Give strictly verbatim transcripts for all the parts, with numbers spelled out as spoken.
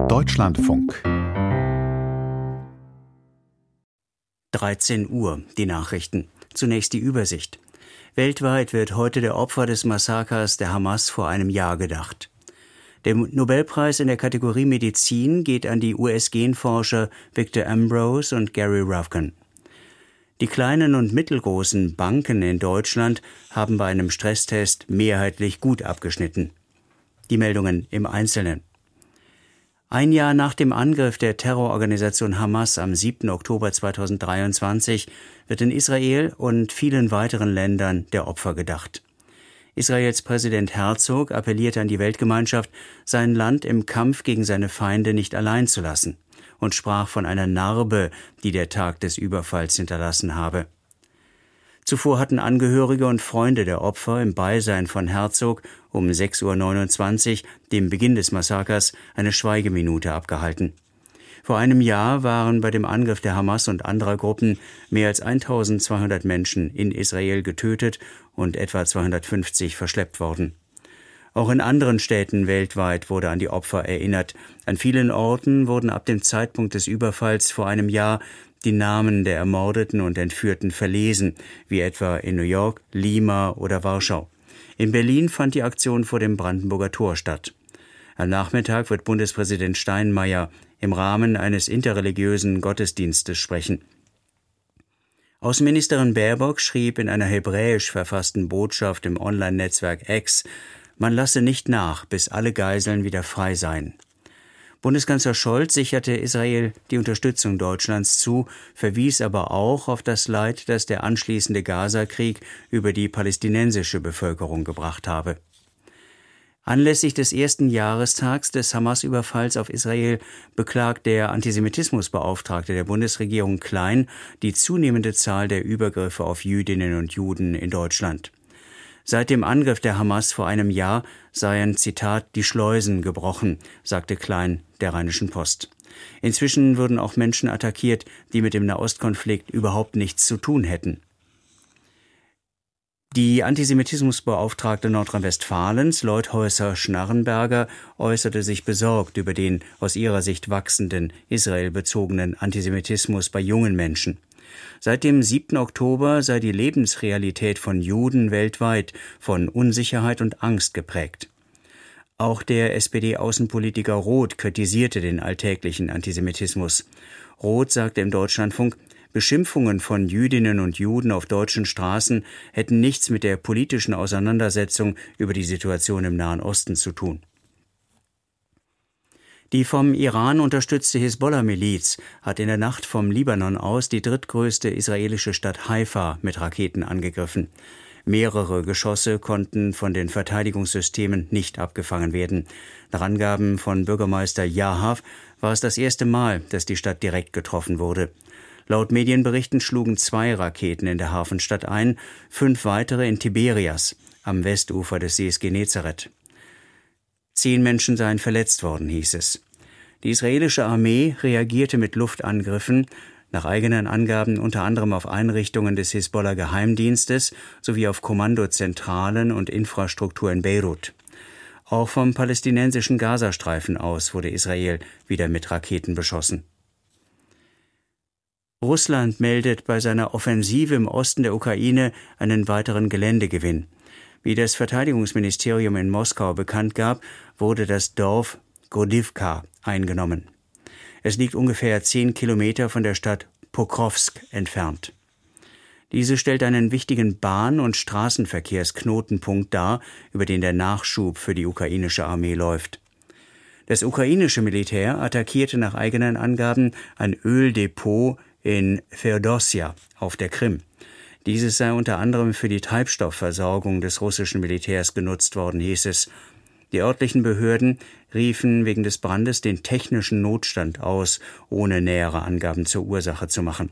Deutschlandfunk. dreizehn Uhr, die Nachrichten. Zunächst die Übersicht. Weltweit wird heute der Opfer des Massakers der Hamas vor einem Jahr gedacht. Der Nobelpreis in der Kategorie Medizin geht an die U S-Genforscher Victor Ambrose und Gary Ruvkun. Die kleinen und mittelgroßen Banken in Deutschland haben bei einem Stresstest mehrheitlich gut abgeschnitten. Die Meldungen im Einzelnen. Ein Jahr nach dem Angriff der Terrororganisation Hamas am siebten Oktober zweitausenddreiundzwanzig wird in Israel und vielen weiteren Ländern der Opfer gedacht. Israels Präsident Herzog appellierte an die Weltgemeinschaft, sein Land im Kampf gegen seine Feinde nicht allein zu lassen und sprach von einer Narbe, die der Tag des Überfalls hinterlassen habe. Zuvor hatten Angehörige und Freunde der Opfer im Beisein von Herzog um sechs Uhr neunundzwanzig, dem Beginn des Massakers, eine Schweigeminute abgehalten. Vor einem Jahr waren bei dem Angriff der Hamas und anderer Gruppen mehr als eintausendzweihundert Menschen in Israel getötet und etwa zweihundertfünfzig verschleppt worden. Auch in anderen Städten weltweit wurde an die Opfer erinnert. An vielen Orten wurden ab dem Zeitpunkt des Überfalls vor einem Jahr die Namen der Ermordeten und Entführten verlesen, wie etwa in New York, Lima oder Warschau. In Berlin fand die Aktion vor dem Brandenburger Tor statt. Am Nachmittag wird Bundespräsident Steinmeier im Rahmen eines interreligiösen Gottesdienstes sprechen. Außenministerin Baerbock schrieb in einer hebräisch verfassten Botschaft im Online-Netzwerk X, man lasse nicht nach, bis alle Geiseln wieder frei seien. Bundeskanzler Scholz sicherte Israel die Unterstützung Deutschlands zu, verwies aber auch auf das Leid, das der anschließende Gaza-Krieg über die palästinensische Bevölkerung gebracht habe. Anlässlich des ersten Jahrestags des Hamas-Überfalls auf Israel beklagt der Antisemitismusbeauftragte der Bundesregierung Klein die zunehmende Zahl der Übergriffe auf Jüdinnen und Juden in Deutschland. Seit dem Angriff der Hamas vor einem Jahr seien, Zitat, die Schleusen gebrochen, sagte Klein der Rheinischen Post. Inzwischen würden auch Menschen attackiert, die mit dem Nahostkonflikt überhaupt nichts zu tun hätten. Die Antisemitismusbeauftragte Nordrhein-Westfalens, Leuthäuser-Schnarrenberger, äußerte sich besorgt über den aus ihrer Sicht wachsenden israelbezogenen Antisemitismus bei jungen Menschen. Seit dem siebten Oktober sei die Lebensrealität von Juden weltweit von Unsicherheit und Angst geprägt. Auch der S P D-Außenpolitiker Roth kritisierte den alltäglichen Antisemitismus. Roth sagte im Deutschlandfunk, Beschimpfungen von Jüdinnen und Juden auf deutschen Straßen hätten nichts mit der politischen Auseinandersetzung über die Situation im Nahen Osten zu tun. Die vom Iran unterstützte Hisbollah-Miliz hat in der Nacht vom Libanon aus die drittgrößte israelische Stadt Haifa mit Raketen angegriffen. Mehrere Geschosse konnten von den Verteidigungssystemen nicht abgefangen werden. Nach Angaben von Bürgermeister Yahav war es das erste Mal, dass die Stadt direkt getroffen wurde. Laut Medienberichten schlugen zwei Raketen in der Hafenstadt ein, fünf weitere in Tiberias, am Westufer des Sees Genezareth. Zehn Menschen seien verletzt worden, hieß es. Die israelische Armee reagierte mit Luftangriffen, nach eigenen Angaben unter anderem auf Einrichtungen des Hisbollah-Geheimdienstes sowie auf Kommandozentralen und Infrastruktur in Beirut. Auch vom palästinensischen Gazastreifen aus wurde Israel wieder mit Raketen beschossen. Russland meldet bei seiner Offensive im Osten der Ukraine einen weiteren Geländegewinn. Wie das Verteidigungsministerium in Moskau bekannt gab, wurde das Dorf Grodivka eingenommen. Es liegt ungefähr zehn Kilometer von der Stadt Pokrovsk entfernt. Diese stellt einen wichtigen Bahn- und Straßenverkehrsknotenpunkt dar, über den der Nachschub für die ukrainische Armee läuft. Das ukrainische Militär attackierte nach eigenen Angaben ein Öldepot in Feodossia auf der Krim. Dieses sei unter anderem für die Treibstoffversorgung des russischen Militärs genutzt worden, hieß es. Die örtlichen Behörden riefen wegen des Brandes den technischen Notstand aus, ohne nähere Angaben zur Ursache zu machen.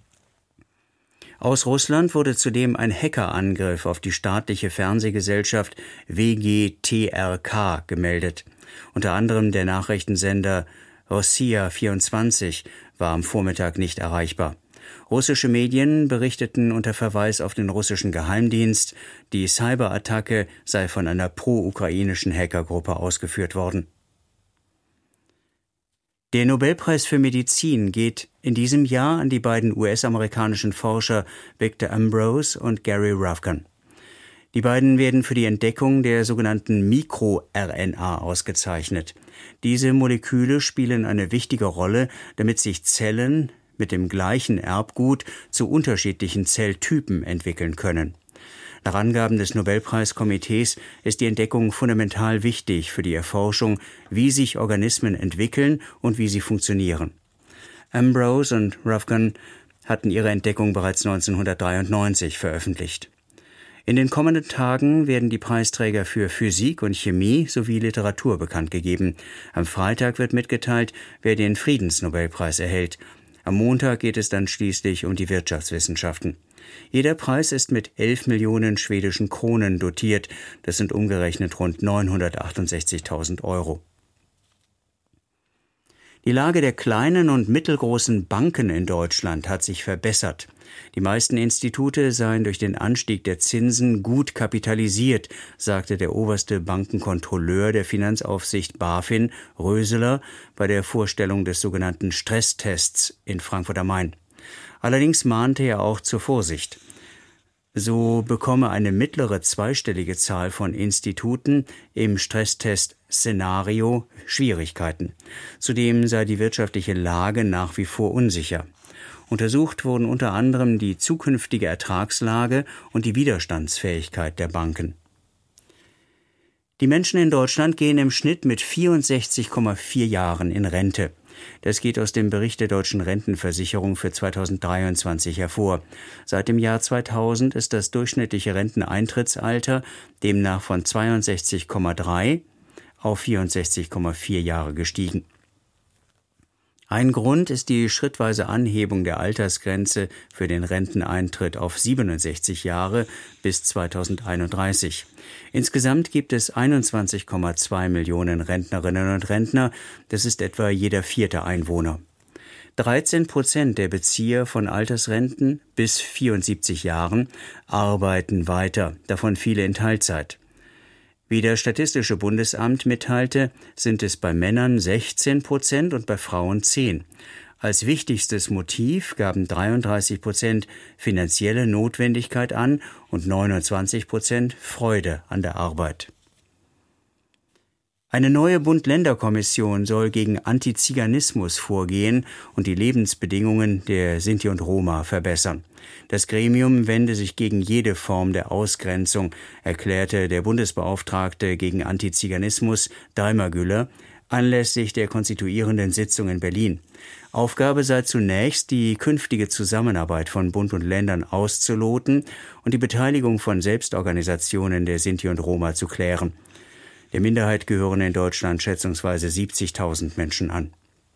Aus Russland wurde zudem ein Hackerangriff auf die staatliche Fernsehgesellschaft W G T R K gemeldet. Unter anderem der Nachrichtensender Rossiya vierundzwanzig war am Vormittag nicht erreichbar. Russische Medien berichteten unter Verweis auf den russischen Geheimdienst, die Cyberattacke sei von einer pro-ukrainischen Hackergruppe ausgeführt worden. Der Nobelpreis für Medizin geht in diesem Jahr an die beiden U S-amerikanischen Forscher Victor Ambros und Gary Ruvkun. Die beiden werden für die Entdeckung der sogenannten MikroR N A ausgezeichnet. Diese Moleküle spielen eine wichtige Rolle, damit sich Zellen mit dem gleichen Erbgut zu unterschiedlichen Zelltypen entwickeln können. Nach Angaben des Nobelpreiskomitees ist die Entdeckung fundamental wichtig für die Erforschung, wie sich Organismen entwickeln und wie sie funktionieren. Ambros und Ruvkun hatten ihre Entdeckung bereits neunzehnhundertdreiundneunzig veröffentlicht. In den kommenden Tagen werden die Preisträger für Physik und Chemie sowie Literatur bekannt gegeben. Am Freitag wird mitgeteilt, wer den Friedensnobelpreis erhält. Am Montag geht es dann schließlich um die Wirtschaftswissenschaften. Jeder Preis ist mit elf Millionen schwedischen Kronen dotiert. Das sind umgerechnet rund neunhundertachtundsechzigtausend Euro. Die Lage der kleinen und mittelgroßen Banken in Deutschland hat sich verbessert. Die meisten Institute seien durch den Anstieg der Zinsen gut kapitalisiert, sagte der oberste Bankenkontrolleur der Finanzaufsicht BaFin, Röseler, bei der Vorstellung des sogenannten Stresstests in Frankfurt am Main. Allerdings mahnte er auch zur Vorsicht. So bekomme eine mittlere zweistellige Zahl von Instituten im Stresstest-Szenario Schwierigkeiten. Zudem sei die wirtschaftliche Lage nach wie vor unsicher. Untersucht wurden unter anderem die zukünftige Ertragslage und die Widerstandsfähigkeit der Banken. Die Menschen in Deutschland gehen im Schnitt mit vierundsechzig Komma vier Jahren in Rente. Das geht aus dem Bericht der Deutschen Rentenversicherung für zweitausenddreiundzwanzig hervor. Seit dem Jahr zweitausend ist das durchschnittliche Renteneintrittsalter demnach von zweiundsechzig Komma drei auf vierundsechzig Komma vier Jahre gestiegen. Ein Grund ist die schrittweise Anhebung der Altersgrenze für den Renteneintritt auf siebenundsechzig Jahre bis zweitausendeinunddreißig. Insgesamt gibt es einundzwanzig Komma zwei Millionen Rentnerinnen und Rentner, das ist etwa jeder vierte Einwohner. dreizehn Prozent der Bezieher von Altersrenten bis vierundsiebzig Jahren arbeiten weiter, davon viele in Teilzeit. Wie das Statistische Bundesamt mitteilte, sind es bei Männern sechzehn Prozent und bei Frauen zehn. Als wichtigstes Motiv gaben dreiunddreißig Prozent finanzielle Notwendigkeit an und neunundzwanzig Prozent Freude an der Arbeit. Eine neue Bund-Länder-Kommission soll gegen Antiziganismus vorgehen und die Lebensbedingungen der Sinti und Roma verbessern. Das Gremium wende sich gegen jede Form der Ausgrenzung, erklärte der Bundesbeauftragte gegen Antiziganismus Daimar Güller anlässlich der konstituierenden Sitzung in Berlin. Aufgabe sei zunächst, die künftige Zusammenarbeit von Bund und Ländern auszuloten und die Beteiligung von Selbstorganisationen der Sinti und Roma zu klären. Der Minderheit gehören in Deutschland schätzungsweise siebzigtausend Menschen an.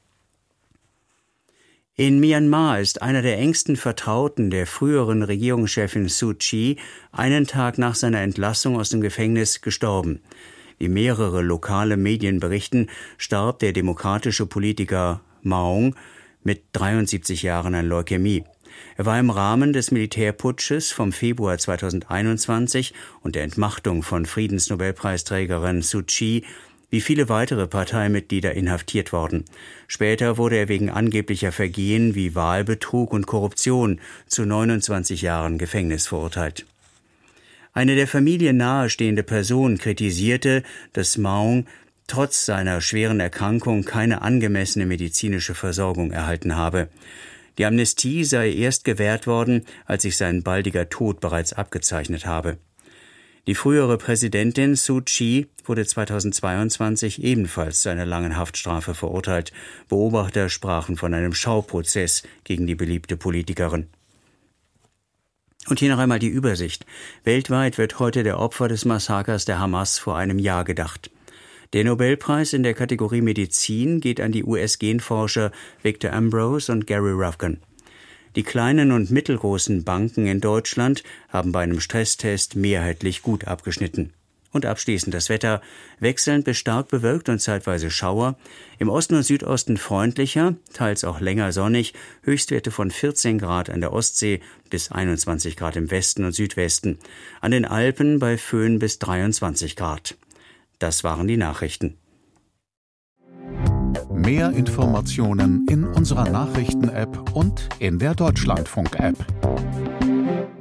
In Myanmar ist einer der engsten Vertrauten der früheren Regierungschefin Suu Kyi einen Tag nach seiner Entlassung aus dem Gefängnis gestorben. Wie mehrere lokale Medien berichten, starb der demokratische Politiker Maung mit dreiundsiebzig Jahren an Leukämie. Er war im Rahmen des Militärputsches vom Februar zweitausendeinundzwanzig und der Entmachtung von Friedensnobelpreisträgerin Suu Kyi wie viele weitere Parteimitglieder inhaftiert worden. Später wurde er wegen angeblicher Vergehen wie Wahlbetrug und Korruption zu neunundzwanzig Jahren Gefängnis verurteilt. Eine der Familie nahestehende Person kritisierte, dass Maung trotz seiner schweren Erkrankung keine angemessene medizinische Versorgung erhalten habe. Die Amnestie sei erst gewährt worden, als sich sein baldiger Tod bereits abgezeichnet habe. Die frühere Präsidentin Suu Kyi wurde zweitausendzweiundzwanzig ebenfalls zu einer langen Haftstrafe verurteilt. Beobachter sprachen von einem Schauprozess gegen die beliebte Politikerin. Und hier noch einmal die Übersicht. Weltweit wird heute der Opfer des Massakers der Hamas vor einem Jahr gedacht. Der Nobelpreis in der Kategorie Medizin geht an die U S-Genforscher Victor Ambros und Gary Ruvkun. Die kleinen und mittelgroßen Banken in Deutschland haben bei einem Stresstest mehrheitlich gut abgeschnitten. Und abschließend das Wetter, wechselnd bis stark bewölkt und zeitweise Schauer, im Osten und Südosten freundlicher, teils auch länger sonnig, Höchstwerte von vierzehn Grad an der Ostsee bis einundzwanzig Grad im Westen und Südwesten, an den Alpen bei Föhn bis dreiundzwanzig Grad. Das waren die Nachrichten. Mehr Informationen in unserer Nachrichten-App und in der Deutschlandfunk-App.